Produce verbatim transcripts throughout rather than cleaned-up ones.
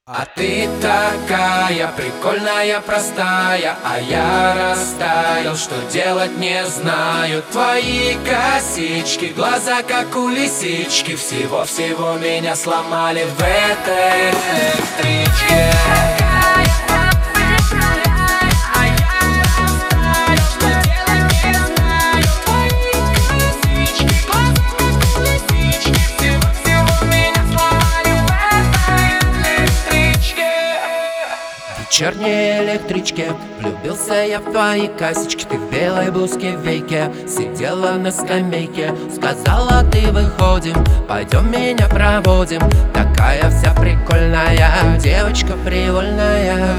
А ты такая прикольная, простая, а я растаял, что делать не знаю. Твои косички, глаза как у лисички, всего-всего меня сломали в этой электричке. В вечерней электричке влюбился я в твои косички. Ты в белой блузке в веке сидела на скамейке. Сказала, ты выходим, пойдем меня проводим. Такая вся прикольная, девочка привольная.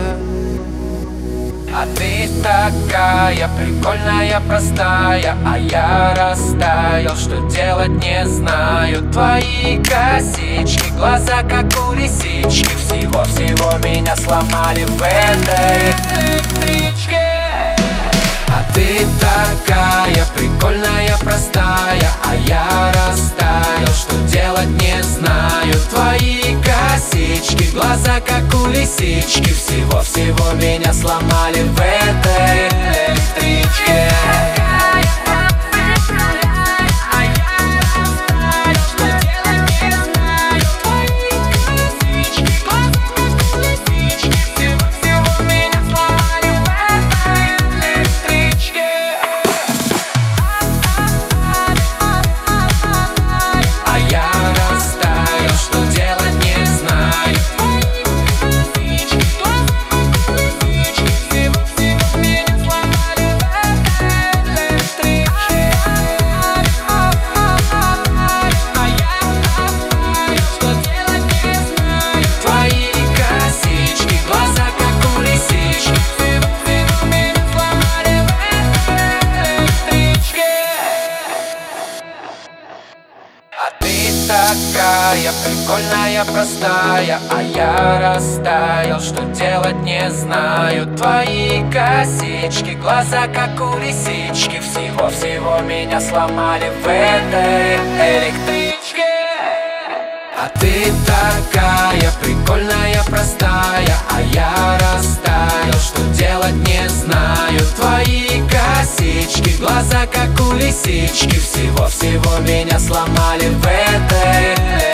А ты такая прикольная, простая, а я растаял, что делать не знаю. Твои косички, глаза как у лисички, всего-всего меня сломали в этой электричке. А ты такая прикольная, простая, а я растаял, что делать не знаю. Твои косички, глаза как у лисички, всего-всего меня сломали в этой электричке. Такая прикольная, простая, а я растаял, что делать не знаю. Твои косички, глаза как у лисички, всего-всего меня сломали в этой электричке. А ты такая прикольная, простая, а я растаял, что делать не знаю. Твои косички, глаза как у лисички, всего-всего меня сломали в этой